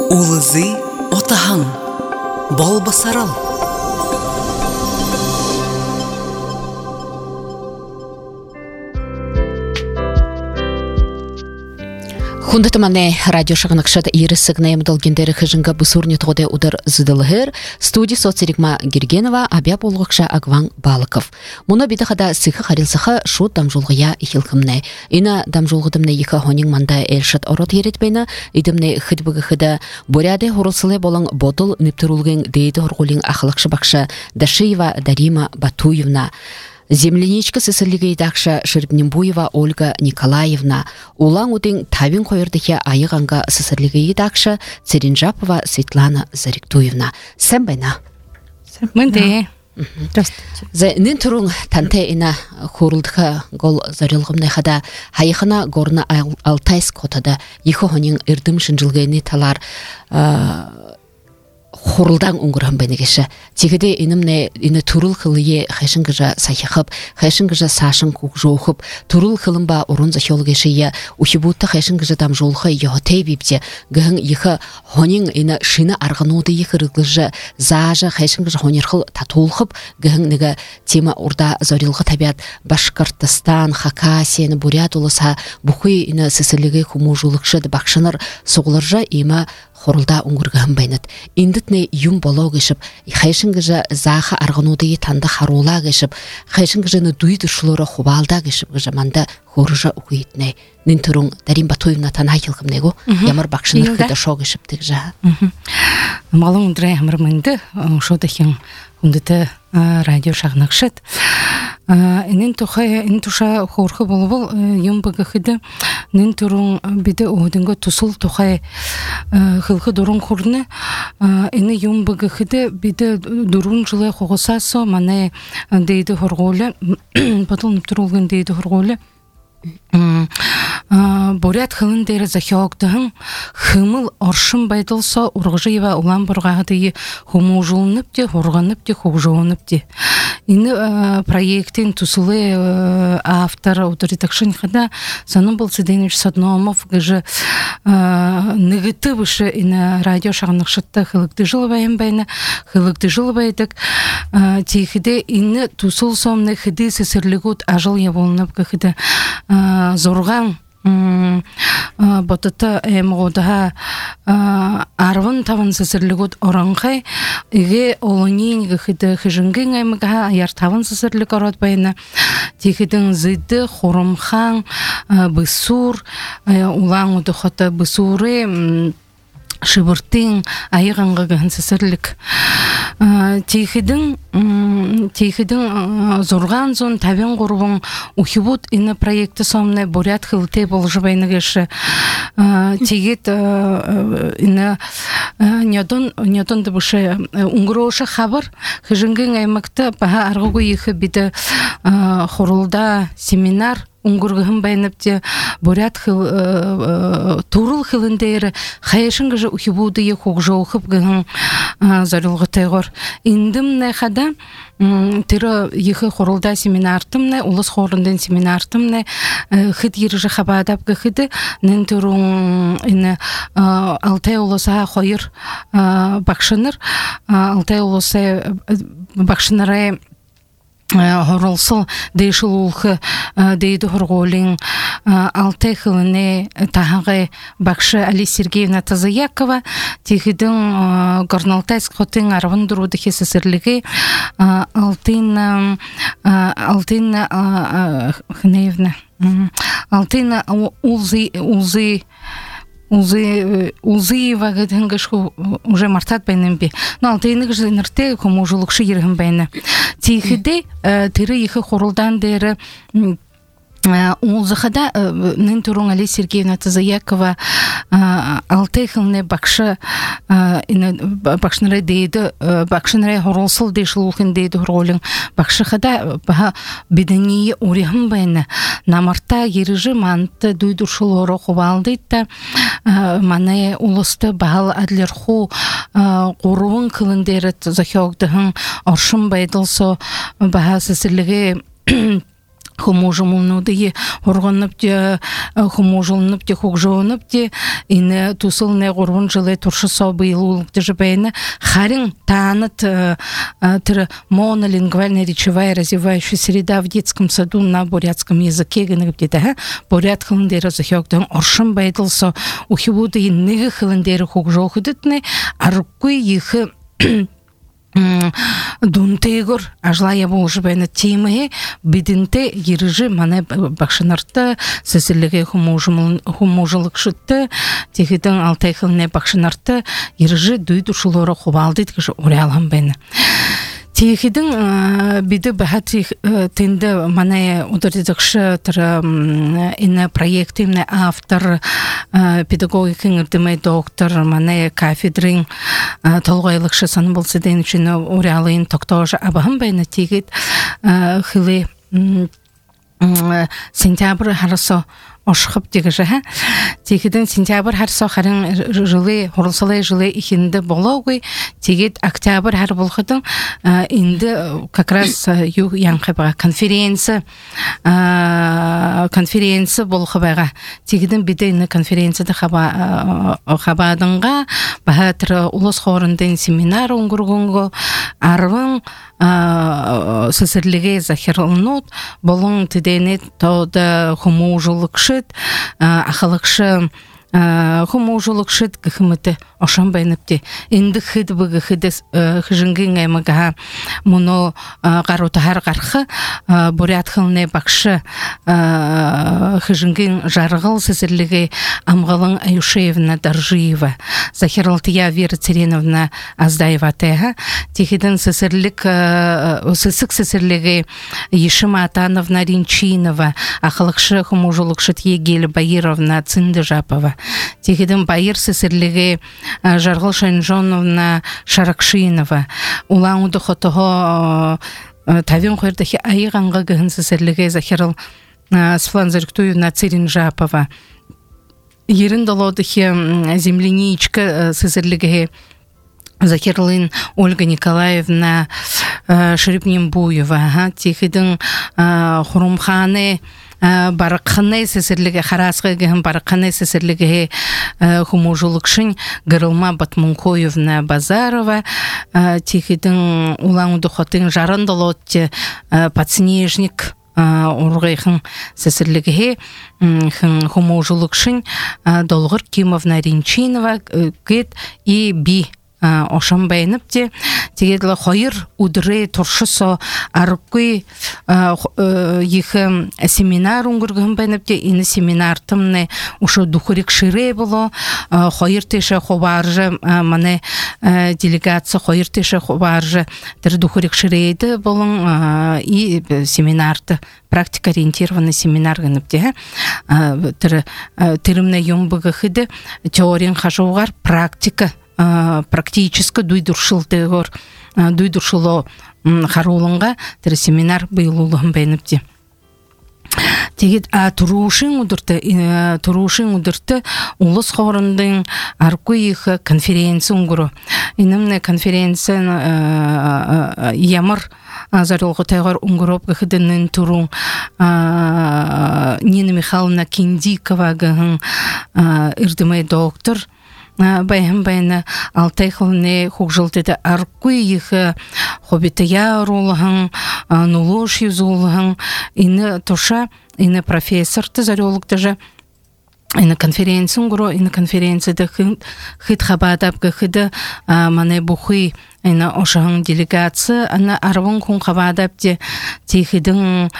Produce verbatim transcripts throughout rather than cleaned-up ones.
Улызы отаһың, бол басарал. Хундатамане радио шагнакшат ирысыгна ямдалгендері хыжынга бусурни тоде удар зыдылыгыр, студия соцеригма Гергенова, абя болгакша Агван Балыков. Муна бидахада сыхы харилсыхы шу дамжулгыя ихилкымне. Ина дамжулгыдымне иха хонин манда элшат орот еретбейна, идымне хыдбыгы хыда боряде хорылсылы болың ботыл ниптырулгын дейді хоргулин ахылакшы бакша Дашиева Дарима Батуевна. Земляничка сысырлига идакша Шербнембуева Ольга Николаевна, улан удин тавин койырдыхе айыганга сысырлига идакша Церинжапова Светлана Зариктуевна. Сән байна? Мынде. За нин турун танте ина хурулдыха гол зарылгымнай хада хайыхана горна Алтайск хотада ихо хонин ирдым шынжылгайны талар Хурулдан уңгырам бенегеше. Тигеде инымне ины турул хылые хэшингыжа сахихып, хэшингыжа сашын кук жоухып, турул хылымба урун захиолгешие, ухибутта хэшингыжа там жолхы йохотей бипте, гыхын ихы хонин ины шина арғануды ихырыгыжа зажа хэшингыжа хонирхыл татулхып, гыхын нега тема урда зорилғы табиат Башкортостан, Хакасия, Бурят улыса бухы ины сысылыгы хумужулықшы бақшыныр соғылыржа има хорулда уңгырган байнат. Индитне юм боло гешип, хайшингыжа заха аргануды танда харула гешип, хайшингыжаны дуйды шулора хубалда гешип гыжа манда хоружа угуитне. Нин турун Дарим Батуевна танайхилгым него, ямар бакшыныр хыда шо гешип тигжа. Малың драй хамыр мынды, шодахин ундыты радио шагнакшет. Инин тухай, ин туша хорхы болбол юм багахыды, нин турун биде оодынга тусул тухай хылхы дурун хурны, ини юм багахыды биде дурун жылы хоғысасо, мане дейді хорголы, батыл ныптырулгын дейді хорголы, Борят хылын дәрі захиоқтығын хымыл оршын байдылса урғжыева улан бұрғағыдығы хуму жылынып де, хорғанып де, хоғжуынып де. Ині проекттен тусылы автор ауторитакшын қада санын бұл Сиденович Садномов гыжы нығыты бұшы ині радио шағынықшытта хылықты жылы байын байына, хылықты жылы байдық. Тейхіде ині тусыл сомны хыды сесірлігіт ажыл яволынып көхіді зорған Ботыта эмгодаha арвын тавын сесерлигут оранхай иге олонин гыхыды хыжынгын аймыга аяр тавын сесерлиг орот байына тихидын зыды хорумхан бысур улан удухота бысуры шыбыртын айыганга гын сесерлик тихидын тихидын зорган зон тавен гурбун ухибут ины проекты сомны Бурят хылты болжы байныгышы тигит ины нядон нядон дыбышы уңгырошы хабар хыжынгын аймакта баха аргугу ихы биді хорулда семинар уңгургыхын байныпте Бурят хыл турул хылындайры хайышынгыжы ухибуды е хоғжоуқып гыхын зарылғы тайғыр. Индімне хада тірі ехы хорулда семинартымны, улыс хорындын семинартымны хыд еріжі хабадап гыхыды нін түрін Алтай улыса хойыр бақшыныр, Алтай улыса бақшынырай хоролсыл дейшіл улхы дейді хорголин Алтай хылыны тағығы бақшы Али Сергеевна Тазаякова тегідің Горналтайск хотын арвын дұруды хесесірлігі Алтын Алтын Хынеевна Алтын Улзы Улзы Улзы Улзыева гыдынгышку уже мартат байнымбе. Но алтайныгы жынырте кому жулукшы ерігін байны. Тейхіде тірі ехі хорулдан дәрі Улзыхада нын турун Али Сергеевна Тазаякова Алтай хылны бақшы бақшынырай дейді, бақшынырай хоролсыл дейшіл улхын дейді хоролын бақшыхада баға бедінейі орехын байны намарта еріжі манты дуйдуршыл оры қобалдейді маны улысты бағал әдлерху қоруын кылындері захиоғдығын оршын байдылсы баға сесілігі хуможумулнуды органып те хуможулнып те хугжонып те ине тусыл не горун жылы туршы собыйлулукты жебейне харин танат тр монолингвальная речевая развивающая среда в детском саду на бурятском языке генеп те бурят хылындары захёктан оршын байтылса ухибуды иннеги хылындары хугжохудытны аруккуй ихы Дунтегор ажлая болжы бәйні темі бедінті еріжі мана бақшынарты сәсіліге хумужылық шытты тегідің алтай қылыне бақшынарты еріжі дүйдушылары қобалды дегіші оралам бәйні. Тегідің беді бәхәті тенді мана удардедікші тұры ине проекты, ине автор, педагогикин үрдімей доктор, мана кафедрин толғайлықшы саны болсы дейін үшін оралайын тоқтаушы абағын бәйні тегід хылы сентябрь харасо ошқып дегіші. Тегіден сентябрь харасо харин жылы, хорылсалай жылы ихинді болауғый, тегід октябрь хар болғыдың инді как раз ю янқыбаға конференция конференция болғыбаға. Тегіден биді ині конференцияда қабадыңға бағатыры ұлыс қорындың семинар оңғырғынғы арвың сысырліге захирылнут болың тедені тоды хумужылықшы ахалықшы хумужылықшыт көхіміті ошан байныпты. Инді хыд бұғы хыды хыжынген аймаға мұны қарутағар қарқы бурят қылыне бақшы хыжынген жарғыл сізірлігі Амғалың Аюшевна Даржиева, Захиралтия Вера Цереновна Аздаева тәға, тегіден сізірлік, сізік сізірлігі Ешім Атановна Ринчинова, ақылықшы хумужылықшыт Егелі Баировна Цинды Жапова, тегіден Байыр сізірлігі Жарғыл Шайнжоновна Шаракшинова, улан ұды қотығы тавен қойырдығы айығанға ғын сізірлігі Захирал Светлана Зарктуевна Цирин Жапова, Ерін долодығы земляничка сізірлігі Захирлын Ольга Николаевна Шерепнембуева, тегідің Хурумханы барыққаны сізірлігі, харасғы ғын барыққаны сізірлігі хумужылықшын Гырылма Батмункоевна Базарова, тегідің улаңуды қотың жарын долодты подснежник ургайхын сәсірлігі хумужылықшын Долғыр Кимовна Ринчинова гет и би ошан байыныпте тегедлі қойыр удыры тұршысо арыққы ехі семинар ұңғырғын байыныпте ині семинар тымны ұшы дұқырик шыре болу қойыр теші қобаржы маны делегация қойыр теші қобаржы тірі дұқырик шырейді болың и семинарды практика ориентированный семинар гыныпте тірі тірімні юмбығы хыды теориян қажуғар практика практически дуйдуршылдығыр, дуйдуршылы қарулынға тірі семинар бұйылулығын бәйініпті. Тегет турушин удырты, турушин удырты улыс қорындың арқы ехі конференция ұңғыры. Инымны конференция ямыр зарылғы тайғар ұңғырып ғыдының тұрың Нина Михайловна Киндикова ғын үрдімей доктор байым байына алтай қылыне хуғжылтеді арқы ехі хобитая ролығын, нулуш юзулығын, ині тұша, ині профессорты зарелікті жа, ині конференциян ғыру, ині конференцияда хыт қабадап ғыды маны бұхы ині ошағын делегация, аны арвын күн қабадап де тейхідің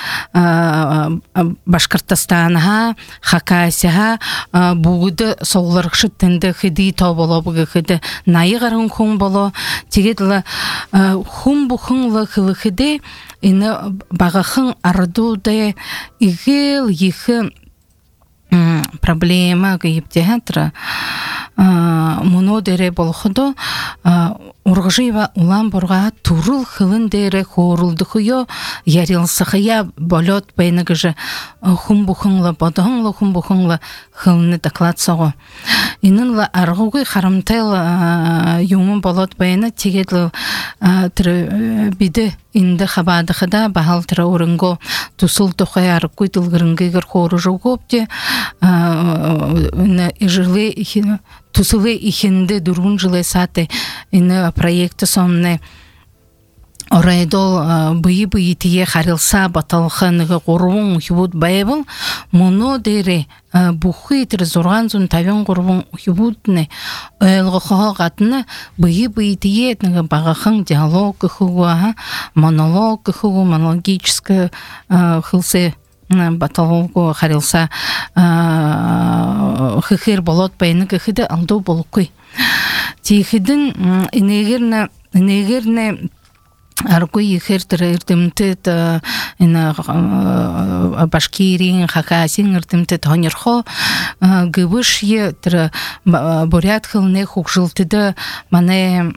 Башқұртастаныға, Хакасияға бұғыды солғырықшы тінді хыды табылы бұғы хыды найы ғарын күн болу, тегеділі күн бұқынлы қылы хыды ині бағақын ардуды игіл ехі проблема гейбте хатра мұны дере болғыды Урғжыйва улан бұрға турыл хылын дере хорулды құйо ярилсықыя болет бәйнігіжі хұм бұхыңлы, бодығыңлы хұм бұхыңлы хылыны доклад соғы. инынла аргугы харамтел юмун болот байына тегедл тир биде инде хабадыхда бахал тира урынго тусул тохай аргуй тылгырынгыгыр хору жогопте на ижлы тусылы ихинде дурун жылы саты ины проекты сонны орайдол быйы-быйы тие харилса баталханыгы горбун ухибут байбыл муну дере бухы тир зорган зун тавен горбун ухибутны элгохо гатны быйы-быйы тие нага багахан диалог кыхуга монолог кыхуга монологическое хылсы баталгы харилса хыхыр болот байны кыхыды алду болукуй тихидин инегерне инегерне аргуй ихертер иртемтет ина Башкирин, Хакасин иртемтет хонерхо гыбыш е тер бурят хылне хукжилтыды мане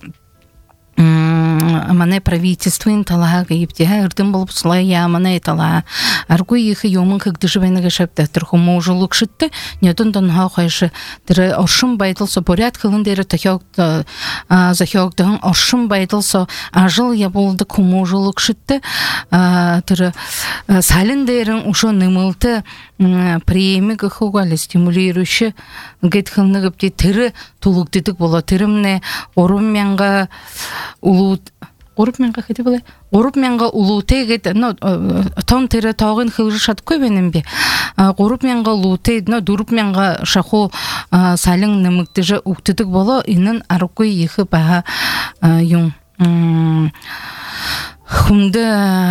мане правительствен талага ипте иртем болуп слая мане тала аргуй ихи юмын кыгды жыбайны гашапта тер хумужулук шытты нетон дон хаухайшы тер оршым байтылса бурят хылын дере тахёк захёктын оршым байтылса ажыл я болды хумужулук шытты тер салин дерин ушо нымылты премия гахугали стимулирующий гетхылны гыпти тери тулуктыдык бола теримне орумменга улут орумменга хети болай орумменга улуте гет но тон тери тагын хылжы шат көбенем бе орумменга улуте но дурупменга шаху салин нымыктыжы уктыдык бола инын арукой ихы баха юн хумды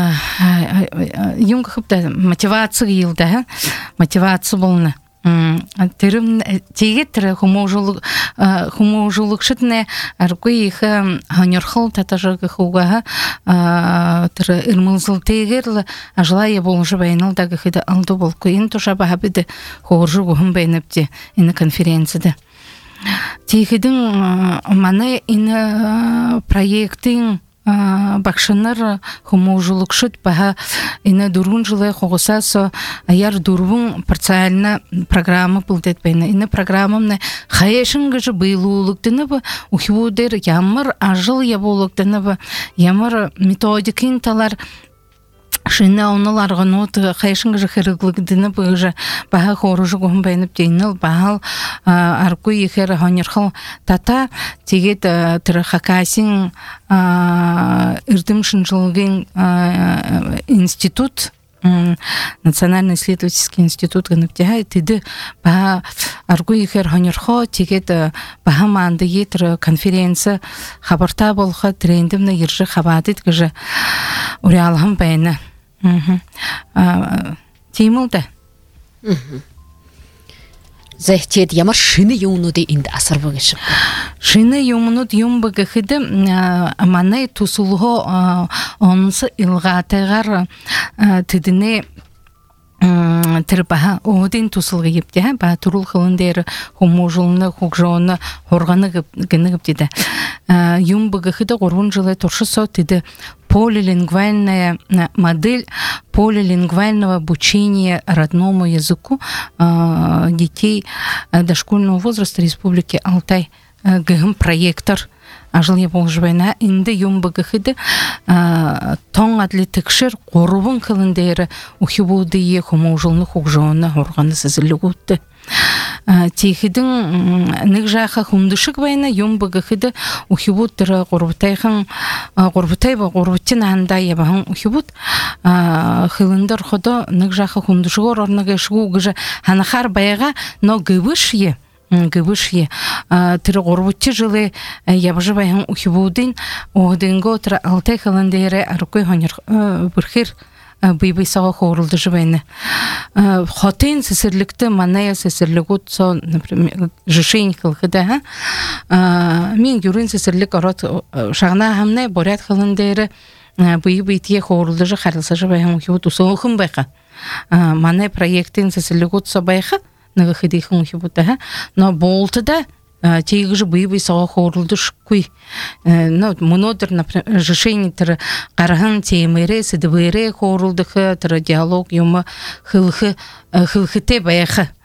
юнг хыпта мотивация йылда мотивация болны терим тегетре хумужулук хумужулук шитне аркой их ханерхол татажыгы хуга тер ирмылзыл тегерле ажлая болжы байнылдагы хида алды болку ин туша бахабиде хоржу гум байнапти ин конференцияда тегидин мане ин проектин бакшынар хумужулук шыт баха ина дурун жылы хогусасо аяр дурвун парциально программа булдет бейна ина программамны хаешын гыжы быйлуулуктыны ба ухивудер ямыр ажыл яболуктыны ба ямыр методикин талар шина оналарга нот хайшын гыжы хырыглыгдыны быжы баха хоружу гум байнып дейнил бахал аркуй ихер ханерхал тата тегет тыр хакасин ирдым шынжылгын институт Национальный исследовательский институт гыныптяга тиди ба аргуй ихер ханерхо тегет баха манды етр конференция хабарта болха трендимна иржы хабадит гыжы урялхам байна Тимулда. Захтет ямар шины юмнуды инде асарбыгышып. Шины юмнуд юмбыгыхыды маны тусулго онсы илгатыгар тидине тирбаха один тусылгы епте ба турул хылындер хумужулны хукжоны хорганы гыныгып диде. Юмбыгыхыды горун жылы туршысо тиде полилингвальная модель полилингвального обучения родному языку детей дошкольного возраста Республики Алтай ГГМ проектор ажыл еболжбайна инде юмбыгыхыды тоң адлы текшер горубун кылындары ухибуды е хумужулны хукжоны хорганы сызылыгутты Тихидин нигжаха хундышык байна юмбыгыхыды ухибут тыры горбутайхан горбутай ба горбутин анда ябахан ухибут хылындар ходо нигжаха хундышыгор орнага шгу гыжа ханахар байга но гыбыш е гыбыш е тыры горбутчы жылы ябжы байхан ухибудин оhdingo тыры алтай хылындары арукой хонер бүрхер быйбый саға хорылды жыбайны. Хотын сесірлікті маная сесірлігут сон, например, жышейн қылғыда. Мен юрин сесірлік орат шағына хамнай борят қылындары быйбый тие хорылды жы қарылса жыбайын ұхибут ұсыңықын байқа. Маная проекттен сесірлігут со байқа, нығы қыдейқын ұхибут. Но болты да тегі жы быйбый саға хорылды шыққой. Но мұнодыр, например, жышейн тірі қарағын темере, сідібере хорылдықы, тірі диалог юмы хылхы те байқы.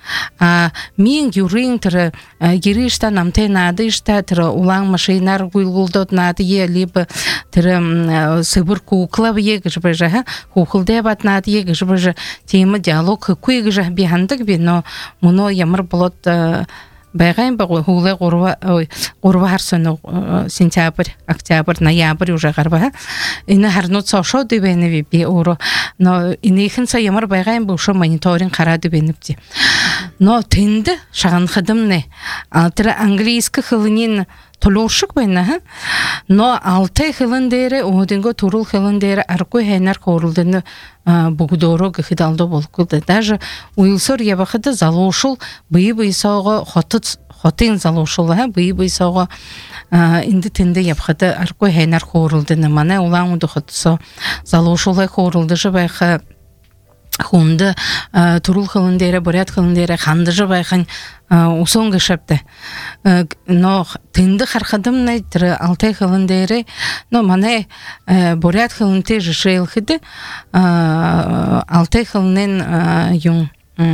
А мен юрин тірі ерішта намтай нады ішта тірі улаң машинар гуйлгулдот нады е, либо тірі сыбыр кукла бе гыжбы жа, кукылдай бат нады е гыжбы жа, темі диалог хыкуй гыжа бихандык бе, но мұно ямыр болот байғайын бағой, хуғылай ғорва харсыны сентябрь, октябрь, ноябрь уже ғарба. Ины харнут сошо дебені бе ору. Но ины ихінса ямар байғайын бұшы мониторинг қара дебені бде. Но тенді шаған қыдым не. Алтыры английскі қылынен толошық байна. Но алтай қылын дейрі, оғденгі турул қылын дейрі арқой хайнар қорылдыны бұғдору ғыдалды болып кылды. Даже уйлсыр ебақыды залошыл бұй-бұй сауға хотын залошылы, бұй-бұй сауға инді тенді ебақыды арқой хайнар қорылдыны. Мана улаң ұды хотысы залошылы қорылды жыбайқы хунды турул қылындері, бурят қылындері қанды жыбайқын усон гышапты. Но тынды хархадым найтыры алтай қылындері, но мана бурят қылынты жышайыл хыды, алтай қылынен юн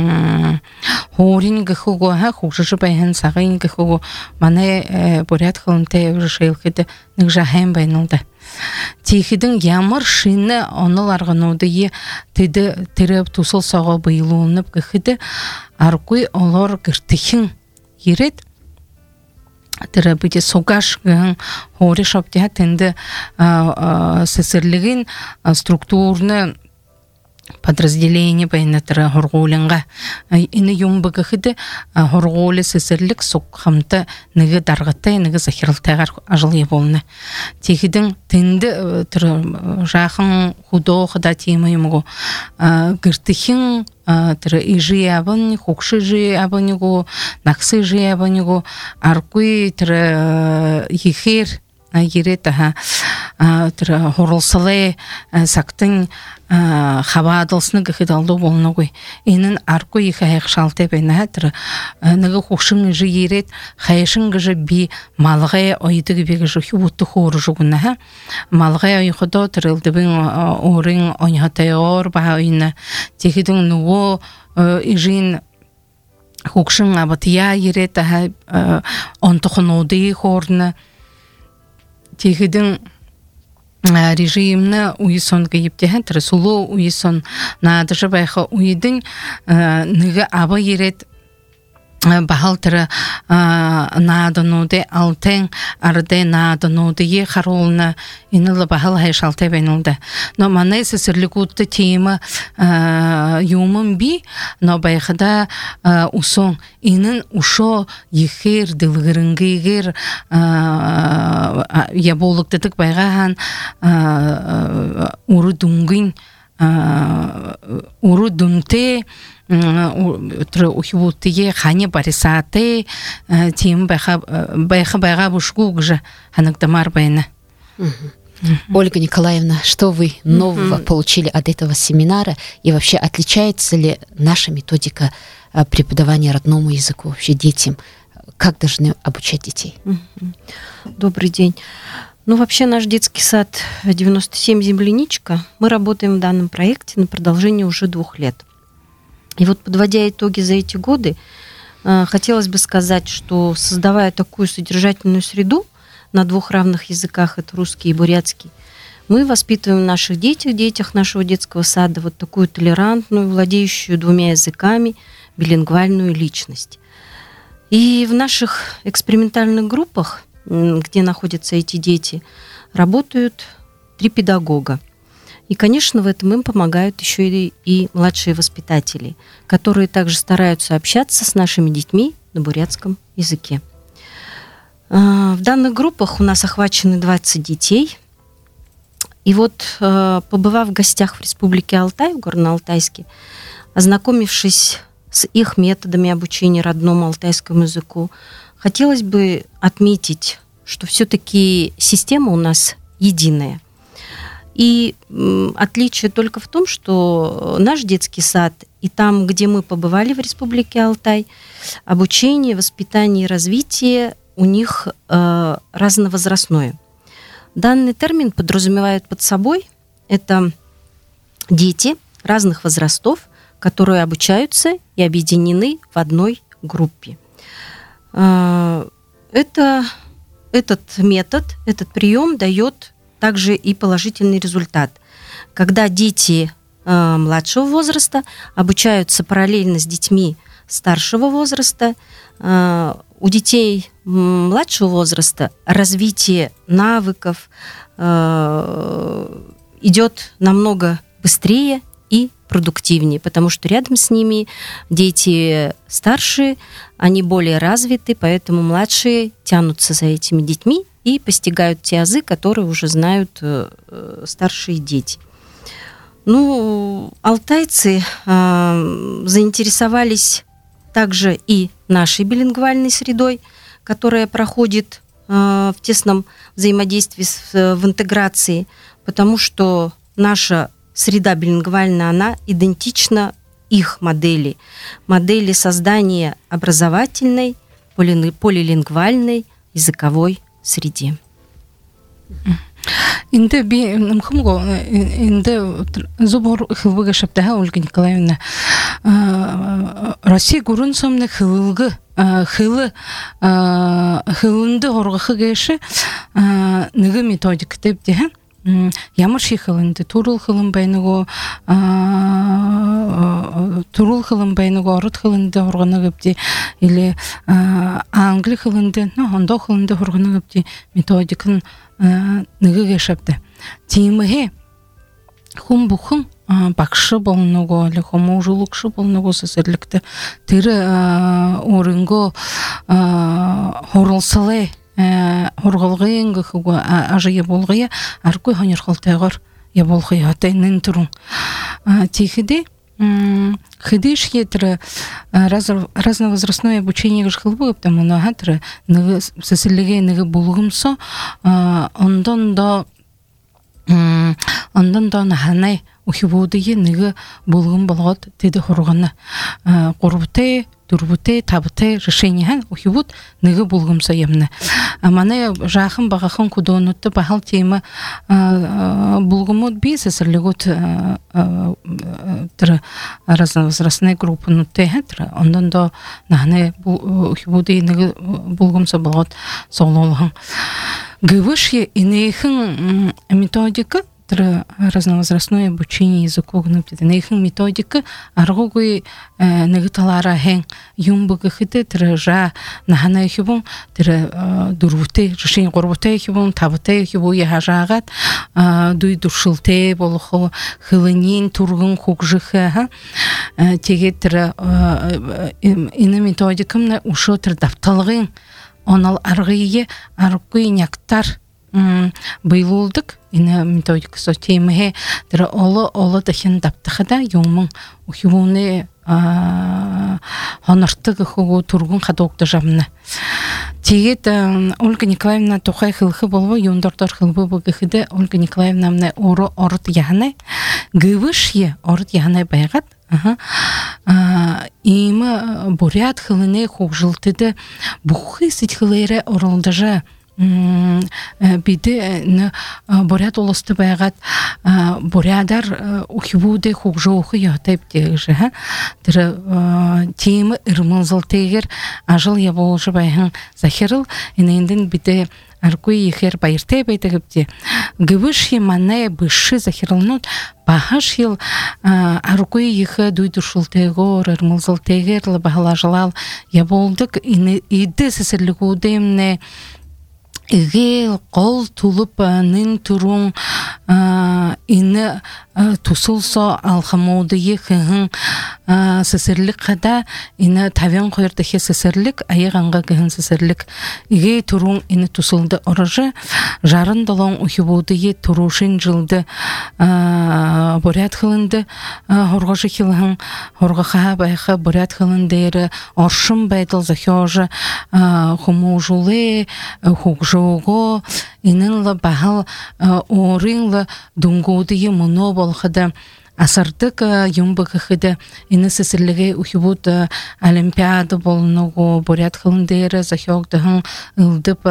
хорин гыхуго, хушы жыбайын сағын гыхуго, мана бурят қылынты жышайыл хыды нығжа хайм байнылды. Тихидің ямыр шыны оныл арғануды е теді тіріп тусыл сауға бұйылуынып гыхыды арқой олар гіртіхін ерет. Тірі бүде соғаш гын хори шаптия тінді сесірлігін структурны подразделение байна тірі хорғолынға. Ині юмбығы хыды хорғолы сесірлік соққамты нығы дарғыттай, нығы захирылтайғар ажылы болыны. Тегідің тінді тірі жақын худо қыда темі еміғу. Гіртіхін тірі ижи абын, хукши жи абынығу, нақсы жи абынығу, арқуй тірі ехер ерет тірі хорылсылы сақтың хабадылсыны гыхидалды болны ғой. Инын арку екі аяқ шалты бәйна тірі нығы хушың жы ерет, хайшың гыжы би малғай ойды гібегі жы хюбутты хоры жүгіні. Малғай ойқыда тірілді бін орын ойнғатай ор ба ойны. Текідің нұғы ижин хушың абатыя ерет, онтықын оды хорны. Текідің режимны уйсон гейптеһен тресулу уйсон надыжы байха уйдың ныгы аба ерет бахалтыры надануды алтын арды надануды е харулны инылы бахал хайшалты бәйнілді. Но мана сесірлік ұтты темі юмын би, но байқыда усон инын ушо ехер дылғырыңгейгер яболықтыдық байғахан уры дүнгін уры дүнте ухивутые хане барисаты тем байха байха байга бушку гжа ханагдамар байна. Ольга Николаевна, что вы нового mm-hmm. получили от этого семинара и вообще отличается ли наша методика преподавания родному языку вообще детям? Как должны обучать детей? Mm-hmm. Добрый день. Ну, вообще наш детский сад девяносто семь «Земляничка», мы работаем в данном проекте на продолжение уже двух лет. И вот, подводя итоги за эти годы, хотелось бы сказать, что создавая такую содержательную среду на двух равных языках, это русский и бурятский, мы воспитываем в наших детях, детях нашего детского сада вот такую толерантную, владеющую двумя языками, билингвальную личность. И в наших экспериментальных группах, где находятся эти дети, работают три педагога. И, конечно, в этом им помогают еще и, и младшие воспитатели, которые также стараются общаться с нашими детьми на бурятском языке. В данных группах у нас охвачены двадцать детей. И вот, побывав в гостях в Республике Алтай, в Горно-Алтайске, ознакомившись с их методами обучения родному алтайскому языку, хотелось бы отметить, что все-таки система у нас единая. И отличие только в том, что наш детский сад и там, где мы побывали в Республике Алтай, обучение, воспитание и развитие у них э, разновозрастное. Данный термин подразумевает под собой это дети разных возрастов, которые обучаются и объединены в одной группе. Это, этот метод, этот прием дает также и положительный результат. Когда дети младшего возраста обучаются параллельно с детьми старшего возраста, у детей младшего возраста развитие навыков идет намного быстрее и продуктивнее, потому что рядом с ними дети старшие, они более развиты, поэтому младшие тянутся за этими детьми и постигают те азы, которые уже знают старшие дети. Ну, алтайцы э, заинтересовались также и нашей билингвальной средой, которая проходит э, в тесном взаимодействии с, в интеграции, потому что наша среда билингвальная, она идентична их модели, модели создания образовательной, поли, полилингвальной языковой среде. Инде би нымхымго инде зубор хылбыга шаптаха Ольга Николаевна Россия гурун сомны хылгы хылы хылынды хорга хыгеши ныгы методик деп де ямар шихылынды турул хылын байныго турул хылын байныго орут хылынды хорганы гыпти или англи хылынды но ондо хылынды хорганы гыпти методикын ныгы гешапты тимыхе хум бухым бакшы болнуго или хомужулукшы болнуго сесерликте тиры орынго хорылсылы хорголгын гыхуга ажые болгыя аркой хонерхолтайгор я болгыя атайнын турун тихиде хидиш етра разновозрастное обучение гышхылбы потому на хатра ныгы сесерлиге ныгы булгымсо ондан да ондан да наханай ухибудыгы ныгы булгым болгот теде хорганы корбуте турбуте табыте решение ухибут ныгы булгымсо ямны аманы жахын багахын кудонутты бахал тема булгымот би сесерлигот тра разновозрастная группа нутте хатра ондан да наханы ухибуды ныгы булгымсо болгот соололган гывышье инейхын методика разновозрастное обучение языку гнуптеденейхын методика аргугуй нагыталара хэн юмбыгы хыты тража нахана хибун тра дурвуте решение корбуте хибун табыте хибу яхажагат дуй дуршылте болохо хылынин тургын хугжыха теге тра ина методикамна ушо тра дапталгын онал аргыйе аргуй няктар быйлулдык ина методика сотеме тра оло оло дахин даптахада юмун ухивуне хонортыгы хугу тургун хадокта жамна тегет Ольга Николаевна тухай хылхы болбу юндортор хылбы быгыхыды Ольга Николаевна мна оро орут яхны гывышье орут яхны байгат има бурят хылыны хугжылтыды бухы ситхылыйре орылдажа биде бурят олысты байгат бурядар ухибуде хугжоухы ятайп дегжа тира тема ырмылзыл тегер ажыл я болжы байхын захирыл иненден биде аркуй ехер байырте байтагыпте гывышье манная быши захирылнут бахаш ел аркуй ехе дуйдушултегор ырмылзыл тегер лабахалажылал я болдык иде сесерлигудемне Игел қол тулып нын турун ины тусулсо алхамоды ехын сесерлик қада ины тавян қойырды хе сесерлик айығанға гын сесерлик иге турун ины тусулды орыжы жарын долон ухибуды е турушин жылды бурят хылынды хорғыжы хилыхын хорғыға байқы бурят хылындері оршым байдыл захёжы хумужулы хугжуго инынлы бахал орынлы дунгудыйы мұно болғыды асардык юмбыгыхыды ины сесерліге ухибуд олимпиада болнугу бурят хылындері захёгдыхын ылдып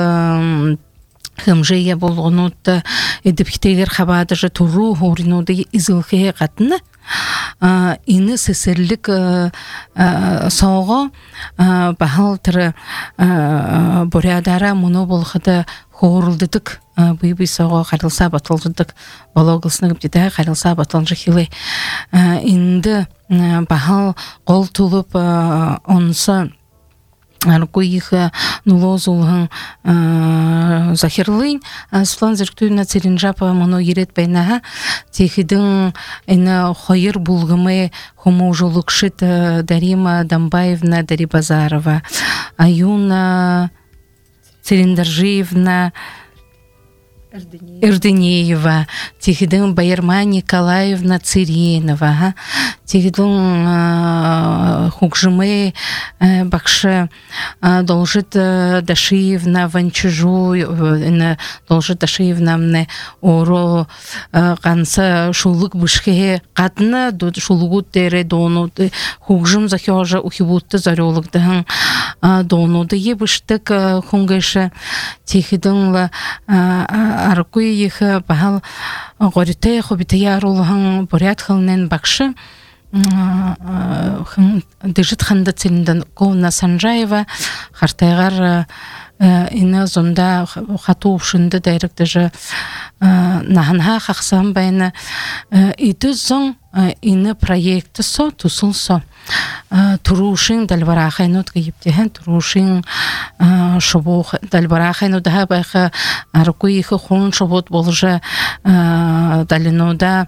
хымжыя болгонут эдипхтегер хабадыжы туру хоринуды изылхе қатыны ины сесерлік соғы бағал түрі бұрядара мұны болғыды хоғырылдыдық бүй-бүй соғы қарылса батылжыдық балауғылсыны көптеді қарылса батылжы хилы инді бағал қол тұлып онысы арку их нулозулган захирлын Светлана Зерктуевна Церинжапова моно ерет байнаға техидің ina хойыр булгымы хомоужулукшит Дарима Дамбаевна Дарибазарова, Аюна Цериндаржиевна Эрденеева, техидің Байырма Николаевна Циренова, техидің хукжымы бақшы должит Дашиевна Ванчужу, должит Дашиевна мне оро қанса шулық бішке қатына шулығыт дәрі доноды, хукжым захиожа ухибутты зарелықдың доноды ебіштік хунгайшы техидің аркуй их бахал горите хобитаяр улхан поряд хылнен бакшы дыжит ханда цилиндан Ковна Санжаева хартайгар ина зонда хату ушынды дайрык даже наханха хақсан байна иды зон ина проекты со тусыл со турушин дальбарахайнут гиптehen турушин шобох дальбарахайнут да байха аркуй их хон шобот болжа далинода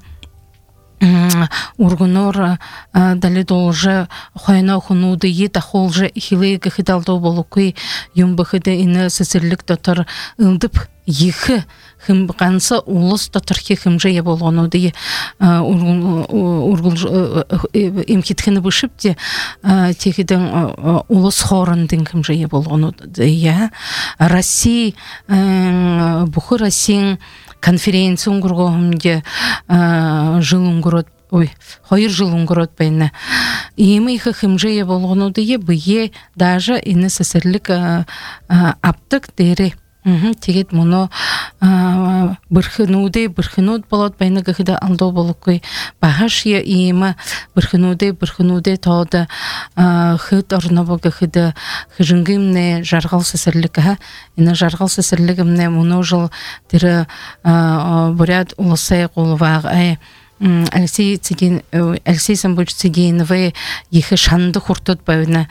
ургунор дали должа хойна хунуды ета холжа хилега хидалдо болукуй юмбахыды ина сесерлик дотор ылдып ехы хым қанса улыс дотырхи хымжа я болгонуды ургул имкитхыны бышыпте техиден улыс хорындың хымжа я болгонуды я Россия бухы Россия конференция унгургомде жылын көрөт, ой, хойыр жылын көрөт байына. Иемі ихы хымжая болгонуды е бие даже ины сесерлік аптык дері. Тегет мұны бірхінуды, бірхінуд болот байына гыхыда алдо болукой. Бағаш е иемі бірхінуды, бірхінуды тауды хыт орнабы гыхыда хыжынгымне жарғал сесерлігі. Ина жарғал сесерлігімне мұны жыл дері буряд улысай қолывағы Алексей Цигин, Алексей Самбович Цигиновы ехы шанды хуртот байына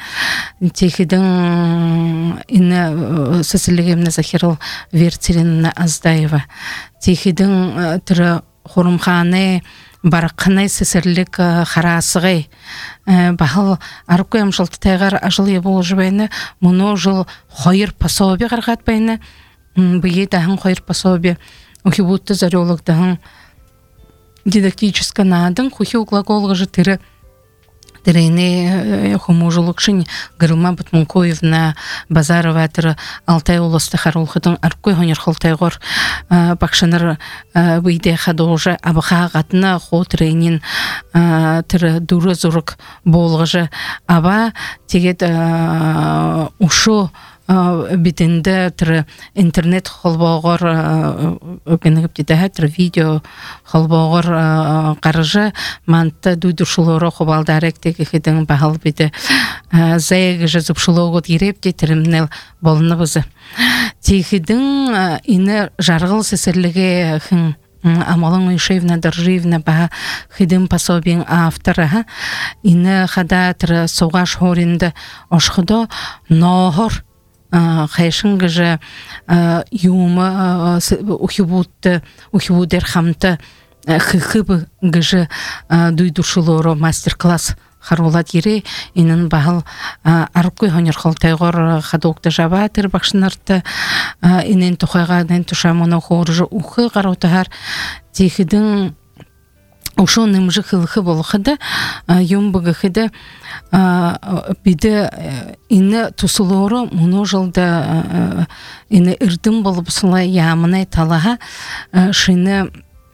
техидің ина сесілігімні захирал Верцелина Аздаева. Техидің түрі хурымханы бараққанай сесерлік харасығай. Бағыл арыққойым жылты тайғар ажыл ебол жібайны, мұны жыл хойыр пасобе қарғат байны, бұйе дағын хойыр пасобе, ухибутты зарелық дағын дидактическа надың, хухи углаголғы жытыры Дерейне хомужулукшин Гырылма Бутмункоевна Базарова тыры Алтай улысты харулхыдың аркой хонер холтайгор бақшаныр бүйде хадожа абыға ғатына хо трейнин тыры дуры зұрық болғыжы аба тегет ушу битинде тыр интернет холбогор өгенегип дидэ тыр видео холбогор карыжы манта дуйдушулоро хобалдарек теги хиден бахал биде зайг жазыпшулогот иреп тиримнел болныбызы тихидин ине жаргыл сесерлиге хин Амалан Уишевна Даржиевна ба хидин пособин автора ине хада тыр соғаш хоринде ошхудо нохор хайшын гыжы юмы ухибутты ухибудер хамты хыхыбы гыжы дуйдушулоро мастер-класс харулат ере инын бағыл арыққой хонер холтайғыр хадоқты жаба тір бақшынарты инын тұқайға инын тұшамыны хоржы ухы қараутығар тейхідің Ошо нымжы хылхы болхыды, юмбыгы хыды биде ине тусулору муну жылда ине ирдым болып сылай ямынай талаға шыны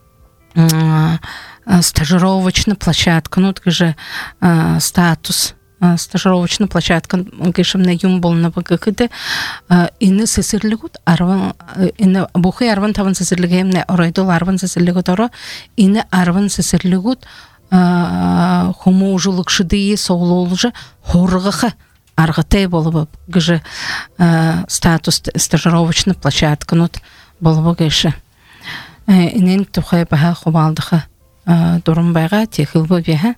стажировочный площадка, ну же статус стажировочный площадка, гешемне юм был на багыды, ине сесерлигут арван ине бухы арван таван сесерлигемне орайдол арван сесерлигут оро ине арван сесерлигут хому жулыкшыдые соололжы хоргыхы аргытай болуп гыжы статус стажировочный площадка нут болуп гышы. Инен тухай баха хобалдыхы дурумбайга техилбы беха.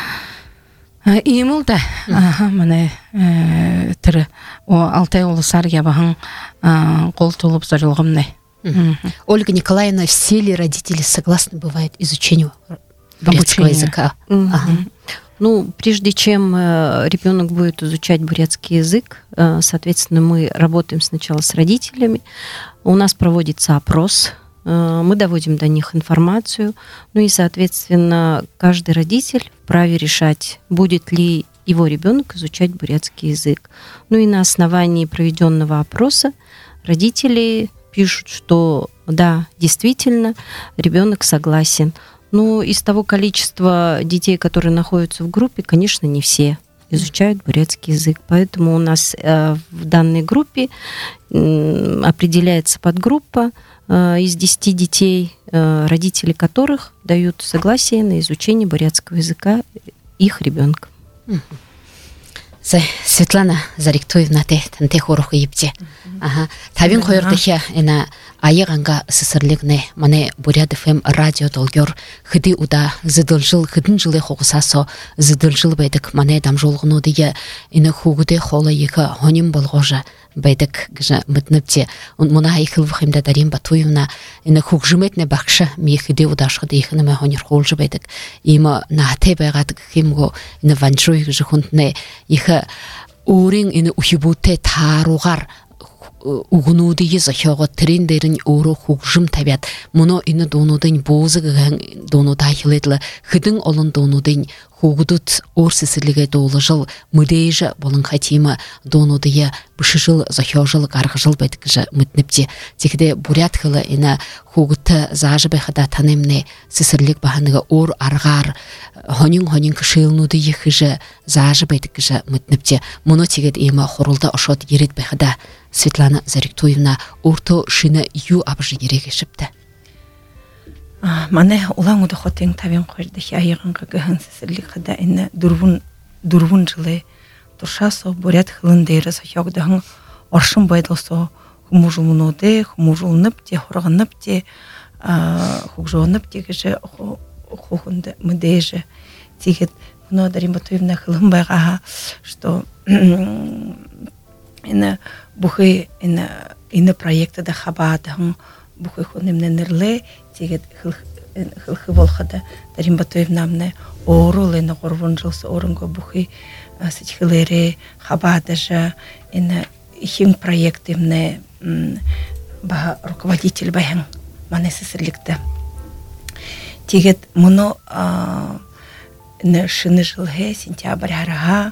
Имыл да, мане тірі, Алтай Улысар ябахан қол толып зарылғымны. Ольга Николаевна, все ли родители согласны бывают изучению бурятского языка? Ага. Ну, прежде чем ребенок будет изучать бурятский язык, соответственно, мы работаем сначала с родителями, у нас проводится опрос, мы доводим до них информацию, ну и, соответственно, каждый родитель вправе решать, будет ли его ребенок изучать бурятский язык. Ну и на основании проведенного опроса родители пишут, что да, действительно, ребенок согласен. Но из того количества детей, которые находятся в группе, конечно, не все изучают бурятский язык. Поэтому у нас э, в данной группе э, определяется подгруппа э, из десяти детей, э, родители которых дают согласие на изучение бурятского языка их ребенка. Светлана Зариктоевна, те танте хорох ипте. Ага. Табин койрдыхя ена айыганга сысырлыгне мане Бурят эф эм радио долгор хыды уда зыдылжыл хыдын жылы хогусасо зыдылжыл байдык мане дамжолгуну дие ина хугуде хола ека хоним болгожа байдык гжа мытныпте муна айхылвхимда Дарим Батуевна ина хугжыметне бакша ми хыды удашхыды ихына ме хонир холжы байдык има нахте байгадык химго ина ванчой гжа хунтне иха урин ина ухибуте таругар угнуудыйы захёго трендерин оро хугжым табят муно ины донудын бозыгын донудай хилетлы хыдын олон донудын хугудут орсысылыгы долыжыл мыдейжа болын хатима донудыя бышыжыл захёжыл гаргыжыл байтыкжа мытныпте текде бурят хылы ина хугутта зажыбы хада танемне сысырлык баханыга ор аргар хонин-хонин кышылнудыйы хыжы зажыбы байтыкжа мытныпте муно тегед има хорулда ошот ерет бахада Светлана Зариктоевна орто шина ю абжы ереге шыпты. Мане улан уды хотен табин қойды айығынға гыхын сесірлік қада әні дұрвын жылы тұршасо бурят хылындайры сахиогдығын оршын байдылсо хумужулнуды, хумужулнып те, хорғынып те, хугжуынып тегіжі хухынды мүдейжі тегет бұны Дарим Батуевна хылын байға что ina buhay ina ina proyekta da xabadın buhay xonimnenirle teget xılxı volxada Дарим Батуевна amne orul ina qorvunjılsa orungo buhay сычхылere xabadaja ina ихин проектимне ба руководитель байын мане сесірлікті teget мұны ina шыны жылге сентябрь араға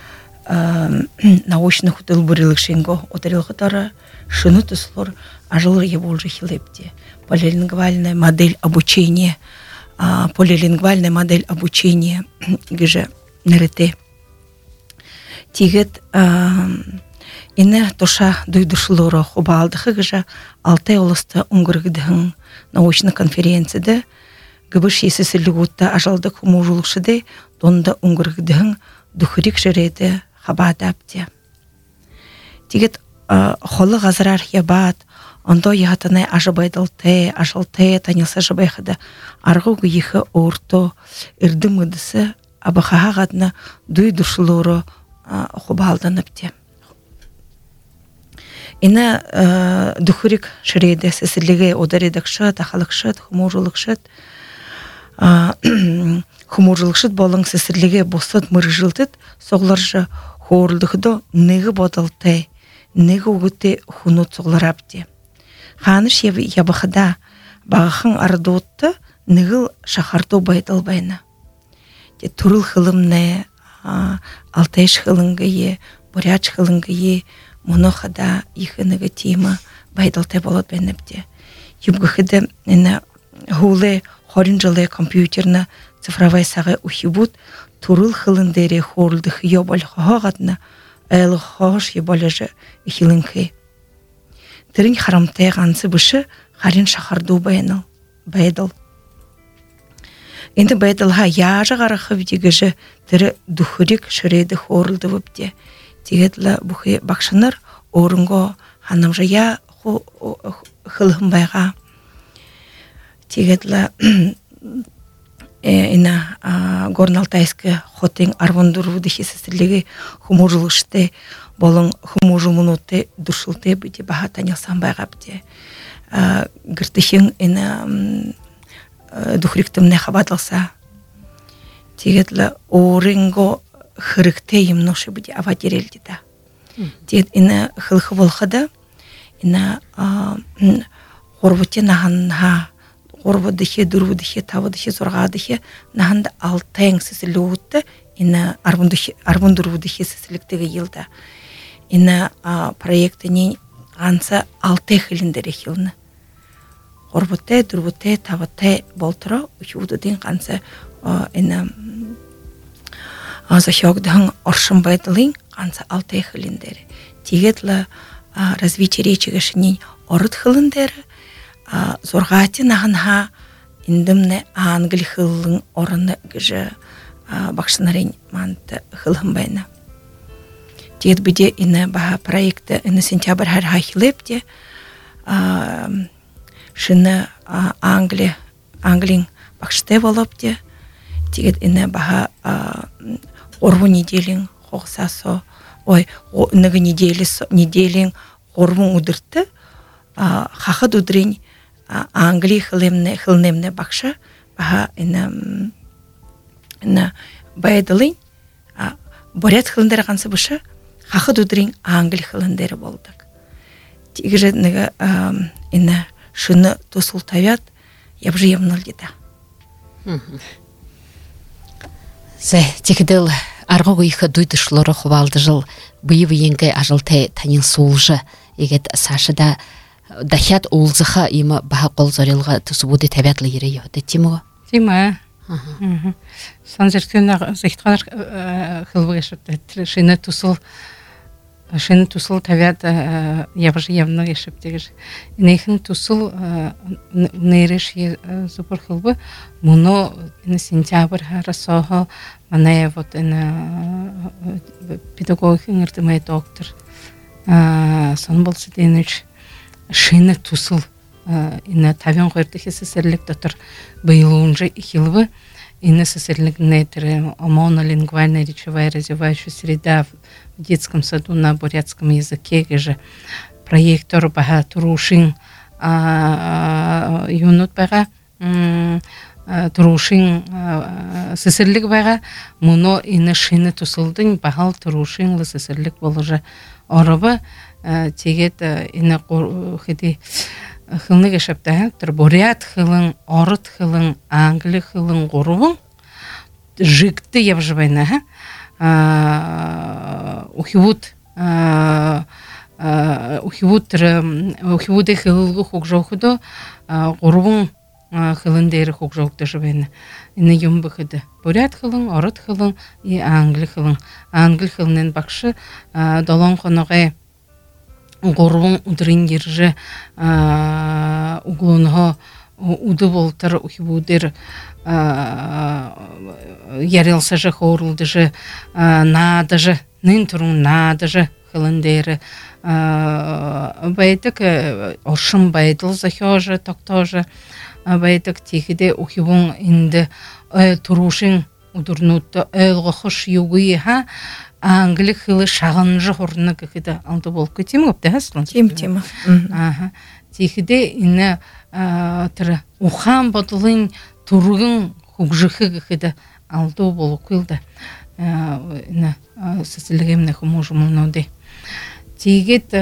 научных утылбурилык шенго отарилгытара шыны туслор ажылыр еболжы хилепте полилингвальная модель обучения полилингвальная модель обучения гыжа нерете тигет ине тоша дуйдушлора хобалдыхы гыжа Алтай олыста унгыргыдыгын научный конференцияда гыбыш есесілігутта ажалдык хумужулыкшыды донда унгыргыдыгын духырик жыреде хабадапте. Тигет холы газрар ябат, ондо яхатанай ажыбайдылте, ажылте, танилса жыбайхыда, арғы гүйіхі орто, ирдым ыдысы, абахаға гадна дуй душылуру хубалданыпте. Ина духырик жыреде сесіліге одаредакшыт, ахалықшыт, хумужулықшыт, хумужулықшыт болың сесіліге босыт мырыжылтыт, соғларжы хорылдықыдо нығы бодылты, нығы угыты хунут соғларапте. Ханыш ябықыда бағықын ардуытты нығыл шахарду байдыл байна. Турыл хылымны, алтайш хылыңгые, буряч хылыңгые, мұнықыда иқы нығы теймі байдылты болот бәніпте. Юбгықыды хулы хорин жылы компьютерна цифровой сағы ухибут турыл хылындері хорылдық ебал хоғатна әйлі хоғыш ебалыжы ихиліңкі. Тірін харамтай ғансы бұшы харин шахарду байдыл. Енді байдылға яжы қарақы бідегіжі тірі дұхырик шырейді хорылды вөпте. Тегедлі бұхи бақшыныр орынғы ханымжы я хылғымбайға. Тегедлі ина Горно-Алтайская хотен арвондурвуды хесесілігі хумужылышты болың хумужылмынуты дұршылты бүде баға танилсанбайға бүде. Гіртіхен ина дұхриктімне хабадылса. Тегедлі орынғы хырыкте емношы бүде авадерелді да. Тегед ина хылқы болғыда ина ғорбуте нағанға Горвадыхе, дурвадыхе, тавадыхе, зорғадыхе, нағанда алтайың сесілі өтті, ина арвундурвадыхе сесіліктегі елді. Ина проектінен ғанса алтай хіліндері хилны. Горвате, дурвате, тавате болтыра, үхудудың ғанса ина захиогдың оршын байдылың ғанса алтай хіліндері. Тегетлі развитие речігішінен орыт хіліндері, зорғаты нағынға индімні аңгіл хылың орыны гіжі бақшынарын манты хылым байна. Тегет бүде ині баға проекті ині сентябр әр хахилеп де шыны аңгілің бақшытай болып де тегет ині баға орву неделің хоғсасо ой үнігі неделің орвун удыртты хақы дудрин англи хылемне хылнемне бақша баха ина ина байдылын борят хылындары қансы бұша хақы дудрин англи хылындары болдық. Тегіже неге ина шыны тосыл тавят ябжы емныл деді. Зэ тегіділ арғы ғойқы дуйдышлары хувалды жыл бұйы енге ажылтай танин солжы егет сашыда дахят олзыха има баха қол зорилға тусубуды табятлы ере йоды тимуа? Тима. Сан зерттен зехтқар хылбы шыны тусыл шыны тусыл табят ябжы явны ешіптегіш. Инейхін тусыл нейреш зубыр хылбы мұны сентябр харасоғы маная вот педагогикин ыртымай доктор сон болсы дейніш шыны тусыл ина тавен қойырды хесесерлік дотыр быйлуынжы ихилбы ина сесерлік нетірі монолингвальная речевая развивающая среда в детском саду на бурятском языке геже проектор баха турушин юнут баха турушин сесерлік баха мұны ина шыны тусылдың бахал турушинлы сесерлік болыжы орыбы тегет ина хеди хылны гешепте төр бурят хылын орыт хылын англи хылын горубун жикты явжыбайна ухивут ухивут ухивуды хылгы хукжохудо горубун хылын дери хукжохты жыбайна ина юмбыхыды бурят хылын орыт хылын и англи хылын англи хылынын бакшы долон коногай горбун удрин гирже углунго уды болтыр ухибудер ярылса же хорулды же надо же нын турун надо же хылындері байтык оршын байдыл захёжы токтожы байтык тихиде ухибун инді турушин удурнутты өлгі хош югуи ха англи хылы шағынжы хорны көхеді алды болып кетем өпті әсілін? Тем, тема. Тихиде ині түрі ухан бодылын тұрғын хугжықы көхеді алды болып келді. Ині сәсілігемні құмужымын Тегет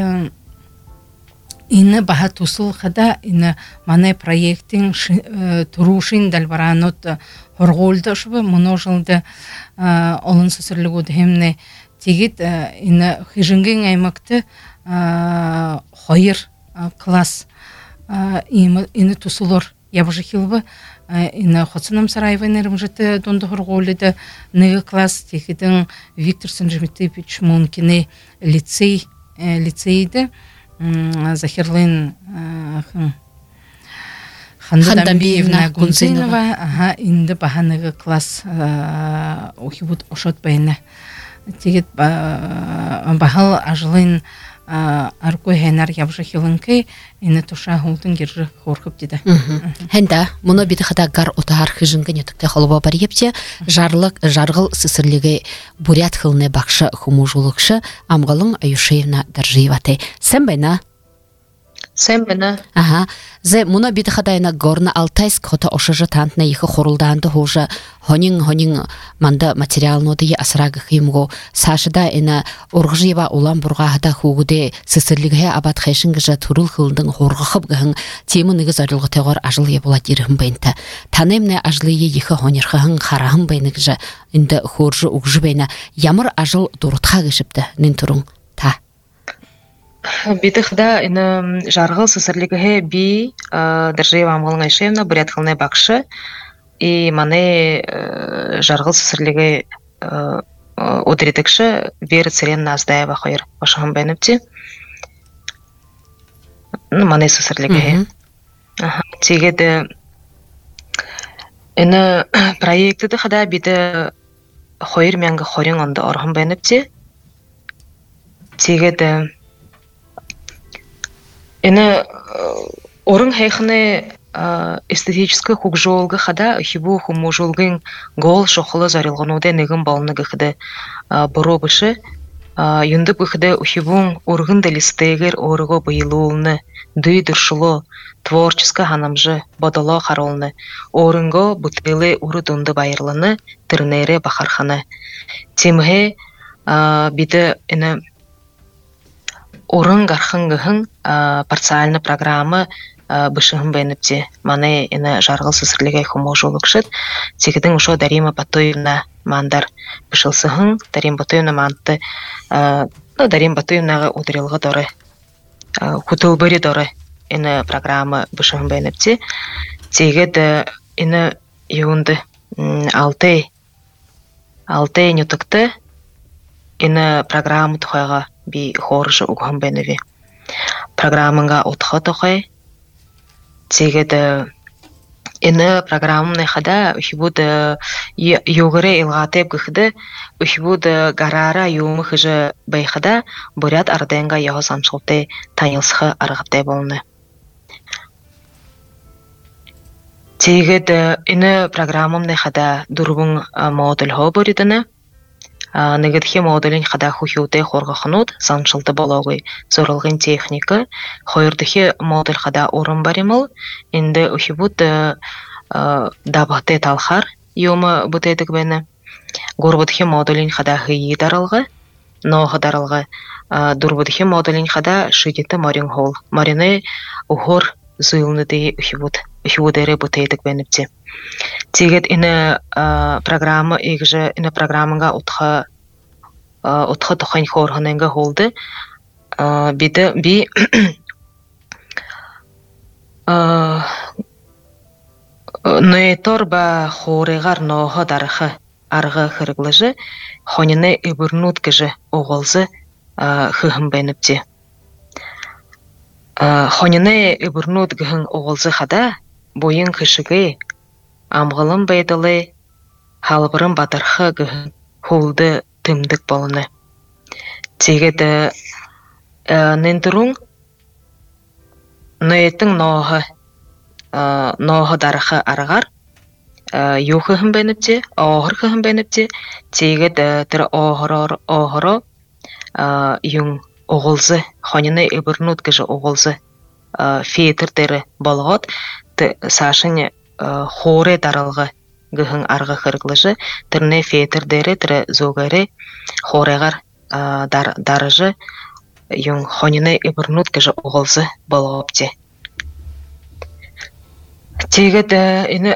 ині баға тусыл қада ині манай проекттің тұрушын дәлбаранот хорголды шубы мұны жылды олын сәсірлік өдіміне тегет ині хижінген аймақты хойыр класс ині тусылыр ябжы хилбы ині Хоцынам Сараевай нәрімжеті донды хорголды нығы класс тегетін Виктор Санжимитович Мункине лицей лицейді Захирлын Хандамбиевна Гунзинова, ага, инде баханыгы класс ухибут ошот байна. Тегет бахал ажлын аркой хенар ябжы хилынкы, ине туша хултын гержы хоркып диде. Хенда, мұны биті қадағар отағар хыжынғы нетікті қолыба бар епте, жарлық, жарғыл сысырлігі бурят хылны бақшы хумужулықшы амғылың Аюшевна Даржиеваты. Сән байна? Сән байна. Ага. Зе мұны биті қадайына горны Алтайск хота ошыжы тантына ехі хорулданды хожы хонин-хонин манда материалнодығы асырағы химго сашыда ені орғжиева улан бұрғағыда хугуде сысырлігі абат хайшынгыжы турул хылдың хорғықып гіхін темі нігіз арылғы теғор ажылые бола дирігін байынты. Танемне ажылые ехі хонерхығын қарағын байынығыжы інді хоржы уғжы байына ямыр ажыл дұрытқа кешіпті нін тұрың та. Битыхда ины жаргыл сысырлыгы би Даржиева Амгалың Аюшевна бурят хылны бакшы и маны жаргыл сысырлыгы одритекші Вера Царевна Аздаева хайыр башығын байныпти. Ну, маны сысырлыгы. Тегеді ины проекты дыхда биді хайыр менгі хорин онды орғын байныпти. Тегеді Эне орын хайхны эстетический хукжолгы хада хибу хумужолгын гол шохлы зарылғануды негін балыны гыхды боробышы юнды гыхды ухибун оргын делистегер орғы байылуылны дүйдіршылы творческа ханамжы бодало харолны орынго бутылы уры дунды байырлыны тірнері бахарханы. Темге биді эне Орын гархын-гыхын парциальны программы бышығын бәйніпте. Маны ені жарғыл сысырлігай хумо жолықшыд. Тегідің ұшо Дарима Батуевна мандар бышылсығын. Дарим Батуевна манты, Дарим Батуевнаға удырылғы доры, хутылбыры доры ені программы бышығын бәйніпте. Тегіді ені еуінді алтай, алтай нютыкты ені программы тұхайға би хоржы угхан беневи. Программанга отха тохай. Тегеді ені программаны хада ухибуды югыре илгатеп гыхды ухибуды гарара юмы хыжы байхада бурят арденга яғы саншылты танылсықы арғаптай болны. Тегеді ені программаны хада дұрбың модуль хо боридыны. Негедхи модулин хада хухиуте хоргахнут саншылты балаугы зорылгын техника хойырдыхи модуль хада орын баримыл инде ухибут дабахте талхар йома бутетик бені горбудхи модулин хада хыйи дарылгы ноғы дарылгы дурбудхи модулин хада шидеті марин хол марины ухор зылны дей ухибут ухибудері бутетик беніпте. Тегет ины программа егже ины программаға утха утха тухайн хорханенга холды. Биді би нөйтор ба хорегар ноға дарықы арғы хырглыжы хонины ибырнут кіжі оғылзы хыхым бәніпте. Хонины ибырнут гыхын оғылзы хада бойын кішігі Амғылым байдылы, халбырым батырхы гыхын холды тымдық болыны. Тегеді нендіруң нөйеттің ноғы, ноғы дарықы арғар, юқығын бәніпте, оғыр қығын бәніпте, тегеді түрі оғыры юң оғылзы, хонины ибырнут кіжі оғылзы фейтірдері болғат, сашыны хоре дарылғы гыхын арғы қырғылыжы, түріне фейтірдері, түрі зоғары хорегар дарыжы, юң хонины ибырнут кіжі оғылзы болғапте. Тегеді іні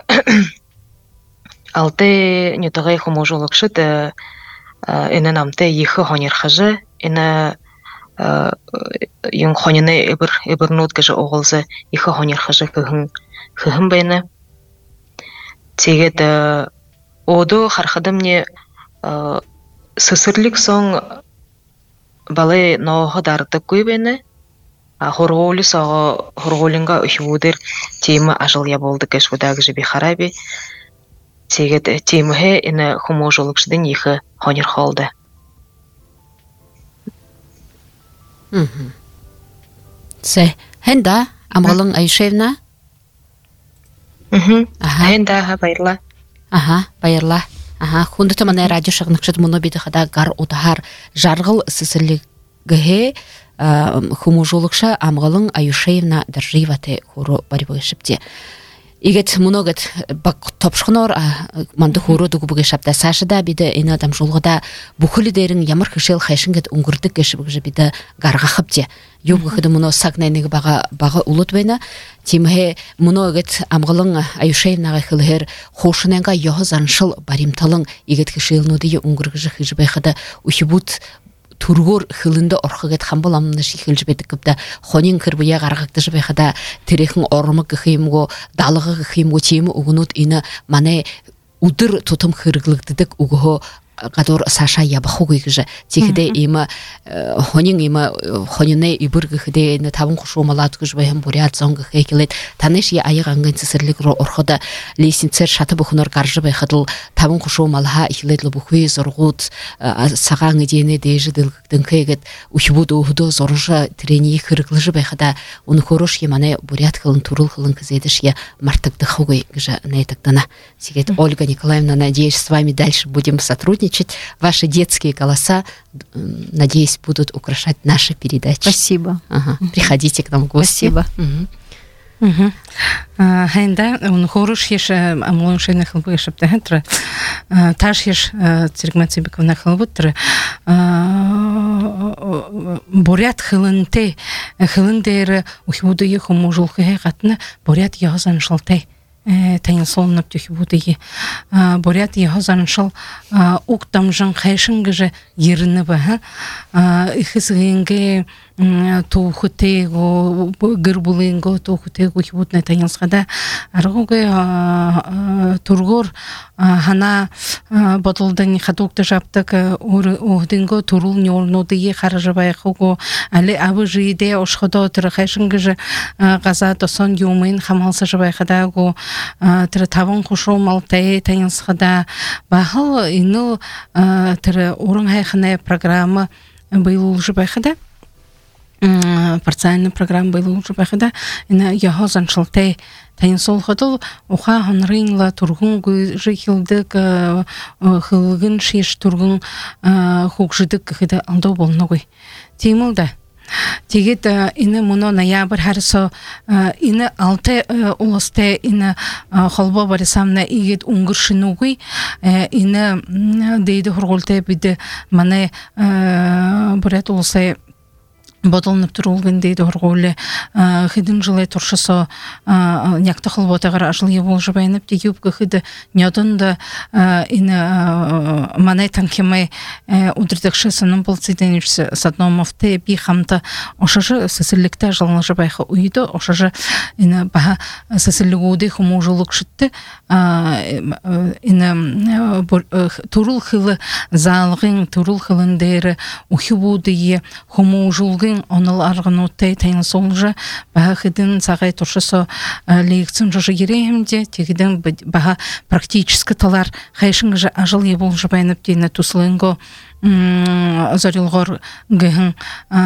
алты нютығай хуможулықшы іні намты ехі хонерхыжы, іні юң хонины ибырнут кіжі оғылзы ехі хонерхыжы кыхын бәйні. Тегеді оду хархадым не сысырлік соң балы ноғы дарды көй бәйні. хорголу саго хорголинга ухудер тема ажыля болды кеш будаг жиби хараби сегет темхе ине хуможулукшдын ихе хонер холды. Мгм. Се, хенда амгалың Айшевна? Мгм. Аха. Хенда ха байрла. Аха, байырла. Аха, хунды тамана радио шагныкшыт муно биде хада гар удахар жаргыл сысырлыгы хумужулукша амгалың Айшевна Дарживате хору барибыгышыпте. Игет многот бак топшхнор манды хору дугубыгышапта сашыда биде ин адам жолгода бухули дерин ямар хышел хайшынгет унгурдык кешибыгы биде гарга хыпте. Юбгыды муно сакнайныгы бага бага улутбена тимхе многот амгалың Айшевнага хылхер хошынанга йохозаншыл баримталың игет хышелнуды унгургыжы хыжбайхада ухибут тургор хылында орхагет хамбаламны шихилжбетик кыпта хонин кырбыя гаргакты жбайхада терехин ормык химго далыгы химго чеми угунут ина мане удыр тутум хырыглыктыдык уго гадор Саша ябахугыгыжы тихиде има хонин има хонинне ибыргы хиде на табын кушумалат гыжбайым бурят зонгы хекелет таныш я айгангын сырлык орхода лесинцер шаты бухунор гаржыбай хадыл табын кушумалха ихлетлы бухуй зоргут саган идене дежидыл дынкегет ухбуду худо зоржа трени хырыглыжы байхада уны хорош емане бурят хылын турул хылын кызедыш я мартыкды хугы гыжа найтактана сигет Ольга Николаевна, надеюсь, с вами дальше будем сотрудничать. Ваши детские голоса, надеюсь, будут украшать наши передачи. Спасибо. Ага. Приходите к нам в гости. Спасибо. Угу. Хенда, он хорош еш амлон шейна хылбы шапта хентра. Таш еш циркмат сибиковна хылбутра. Бурят хылынте, хылындер ухибуды еху мужулхы гатна, бурят язан шалтай. Тайын солынып төхібудығы. Борят ехозаншыл уқтам жын қайшыңгыжы еріні ба. Ихізгенге тоухытего, гырбулынго тоухытего хибудны тайынсқада. Арғуғы тургор хана батылдан хатуқты жаптық оғдынго турул нёрнодығы қаражыбайқығы. Әлі абы жиде ошқыда отыры қайшыңгыжы ғаза тосон юмын қамалсы жыбайқыдағы тірі табын құшу малтай тайынсқада бағыл ину тірі орын хайқыны программы бұйыл жыбайқыда. Парциальный программа был уже похода, и на его заншалтай тайн сол ходил, уха ханринла тургун жихилдык хилгин шиш тургун хукжидык кахида андо бол ногой. Тимулда. Тегет ине муно ноябрь харсо ине алте уласте ине холбо барисамна игет унгуршинугуй ине дейди хургулте биде мане бурят улсе Батылнып турулгын дейді орғолы хидин жылай туршысо някты қылботағыр ажыл ебол жыбайынып дегеуп көхіді нядында ині манай танкемай удырдықшы сының бұл циденішсі садномовты би хамты ошажы сәсілікті жылны жыбайқы ұйды ошажы ині баға сәсілігуді хуму жылық шытты ині турул хылы залғын турул хылындері ухибудыйы хуму жылғын оныл арғынутай тайын солжы бағыдың сағай тұршысы лекцин жыжы ерейімде тегіден баға практическі талар қайшың жы ажыл ебол жыбайынып дейіні тұсылыңғы Зорилгор гыгын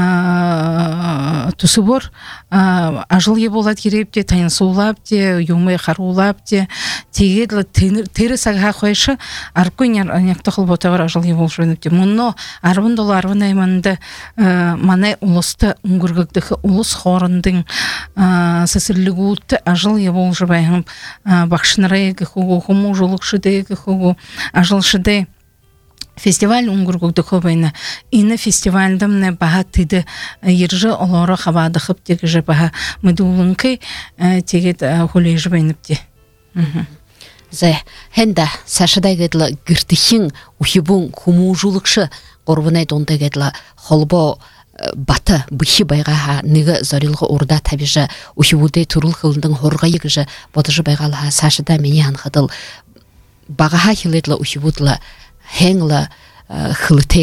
тусубор ажыл еболат керепте тайын суулапте юмай харулапте тегедлі тері саға қойшы аркуйняр някты қылботағыр ажыл ебол жыбайыныпте мұнно арвындолы арвын айманды манай улысты ұңгыргігдігі улыс хорындың сәсірлігуытты ажыл ебол жыбайынып бақшынырайығы хугу хуму жолықшыдайығы хугу ажылшыдай фестиваль уңгургугды көбейні. Ині фестивальдымны баға тиді ержі олары қабадықып тегі баға мүдулынқы тегет хулей жібейніпті. Зай, хэнда сашадай гэдла гіртіхін ухибун хуму жулықшы қорбынай донда гэдла холбо баты бұхи байғаға ныгы зорилғы орда табижы ухибудай турул қылындың хорғайы гіжі бодыжы байғалға сашада мені анғадыл бағаға хиледла ухибудла Хенгла хылыте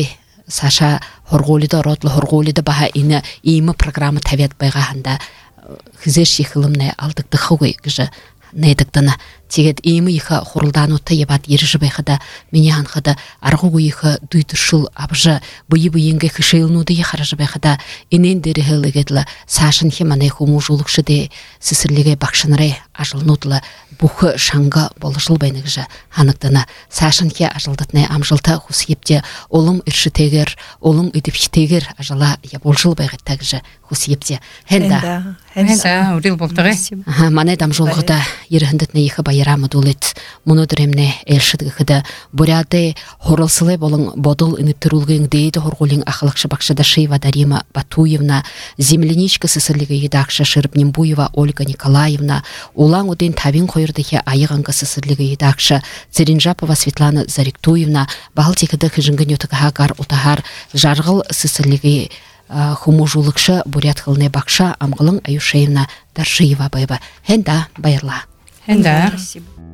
Саша хорголида ротлы хорголида баха ины иймі программа тавет байгаханда хизер шихылымны алдықты хугай гыжы нейдіктіні. Тегет иймі иха хорылдан ұтты ебат еріші байхада мене анхада арғуғы иха дуйтыршыл абжы бұйы-бұйынғы хышайлнуды ехарыжы байхада инен дері хылығеділі Сашын хеманы хуму жолықшы де сісірліге бақшынырай ажылнудылы бұхы шаңға болышыл байныгыжы анықтыны. Сашын хе ажылдытны амжылта хусиепте олым үрші тегер, олым үдіпші тегер ажыла еболжыл байғыттагыжы хусиепте. Хенда. Хенда, урил болтығы. Маны дам жолғыда еріхіндітні ехі байрамы дулет. Мұны дүремне әлшідгі қыды. Буряды хорылсылай болың бодыл үніптірулгің дейді хорғолың ақылықшы бақшыда Шейва Дарима Батуевна, земляничка сысырлігі едақшы Шырбнембуева Ольга Николаевна, улаң уден тавин қойырдығы айығанғы сысырлігі едақшы Церинжапова Светлана Зариктуевна, бағыл текіді хыжыңгын өтігі гар ұтағар жарғыл сысырлігі хуму жулықшы бурят қылны бақша Амғылың Аюшеевна Даршиева байба. Хенда байырла. Хенда. Спасибо.